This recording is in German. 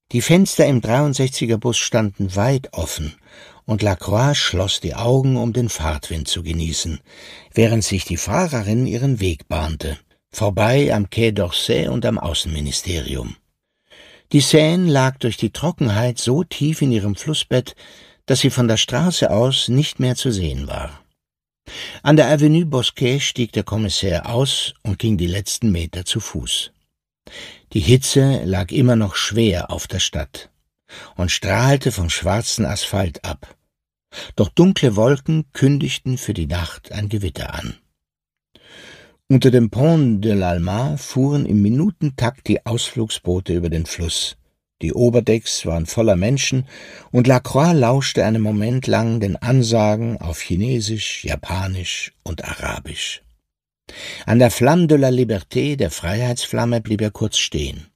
Die Fenster im 63er-Bus standen weit offen, und Lacroix schloss die Augen, um den Fahrtwind zu genießen, während sich die Fahrerin ihren Weg bahnte, vorbei am Quai d'Orsay und am Außenministerium. Die Seine lag durch die Trockenheit so tief in ihrem Flussbett, dass sie von der Straße aus nicht mehr zu sehen war. An der Avenue Bosquet stieg der Kommissär aus und ging die letzten Meter zu Fuß. Die Hitze lag immer noch schwer auf der Stadt und strahlte vom schwarzen Asphalt ab. Doch dunkle Wolken kündigten für die Nacht ein Gewitter an. Unter dem Pont de l'Alma fuhren im Minutentakt die Ausflugsboote über den Fluss. Die Oberdecks waren voller Menschen, und Lacroix lauschte einen Moment lang den Ansagen auf Chinesisch, Japanisch und Arabisch. An der Flamme de la Liberté, der Freiheitsflamme, blieb er kurz stehen.